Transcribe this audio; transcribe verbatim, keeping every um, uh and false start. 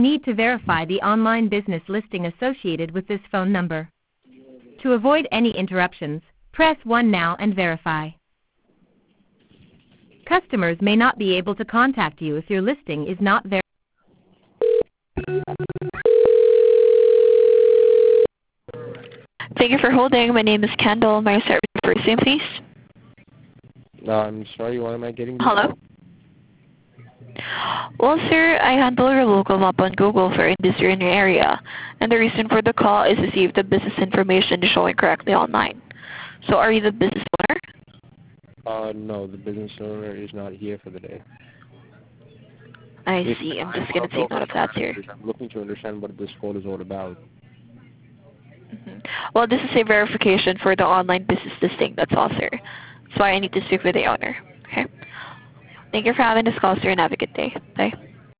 Need to verify the online business listing associated with this phone number. To avoid any interruptions, press one now and verify. Customers may not be able to contact you if your listing is not verified. Thank you for holding. My name is Kendall. May I start with your first name, please? Uh, I'm sorry, why am I getting this? Hello? Well, sir, I handle your local map on Google for industry in your area, and the reason for the call is to see if the business information is showing correctly online. So are you the business owner? Uh, no, the business owner is not here for the day. I If see. I'm I just going to take note of that here. I'm looking to understand what this call is all about. Mm-hmm. Well, this is a verification for the online business listing. That's all, sir. That's why I need to speak with the owner. Okay? Thank you for having this call, sir, and have a good day. Bye.